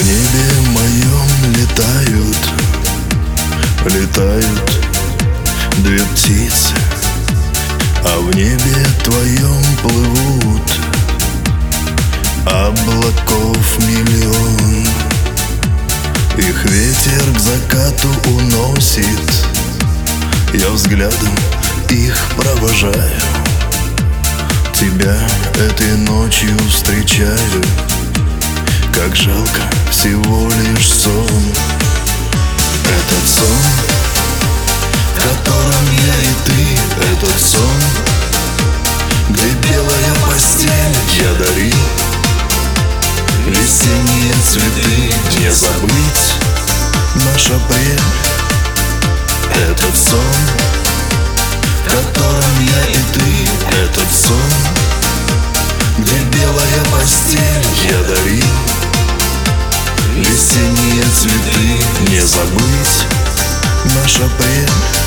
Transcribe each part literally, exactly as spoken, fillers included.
В небе моем летают, летают две птицы, а в небе твоем плывут облаков миллион. Их ветер к закату уносит, я взглядом их провожаю. Тебя этой ночью встречаю, как жалко всего лишь сон. Этот сон, в котором я и ты, этот сон, где белая постель, я дарил весенние цветы. Не забыть наш апрель. Этот сон, в котором я и ты, этот сон, где белая постель, я дарил весенние цветы. Не забыть наш апрель.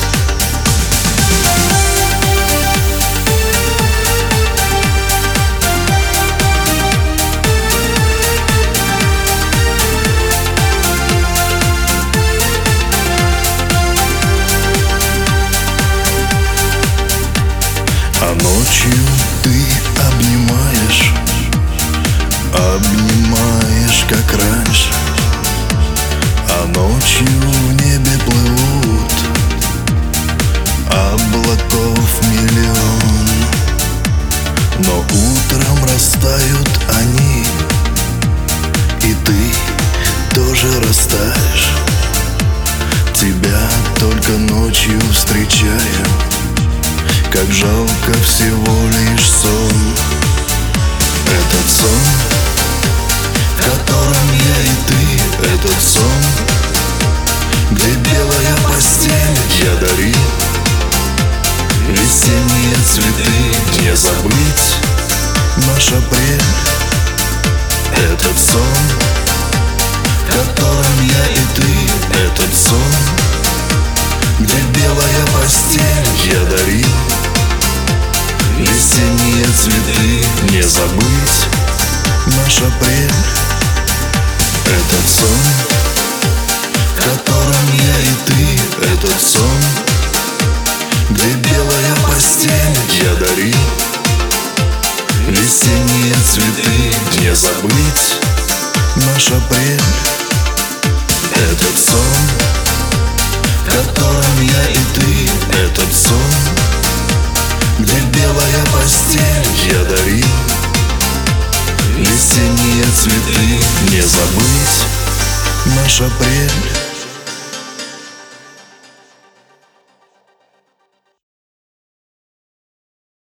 А ночью ты обнимаешь, обнимаешь, как раньше. А ночью в небе плывут облаков миллион. Но утром растают они, и ты тоже растаешь. Тебя только ночью встречаю, как жалко всего лишь сон. Этот сон, в котором я и ты, этот сон, где белая постель, я дарил весенние цветы. Не забыть наш апрель. Этот сон, в котором я и ты, этот сон, где белая постель, я дарил весенние цветы. Не забыть наш апрель. Этот сон, в котором я и ты, этот сон, где белая постель, я дарил весенние цветы. Не забыть наш апрель. Этот сон, в котором я и ты, этот сон, где белая постель, я дарил весенние цветы. Не забыть наш апрель.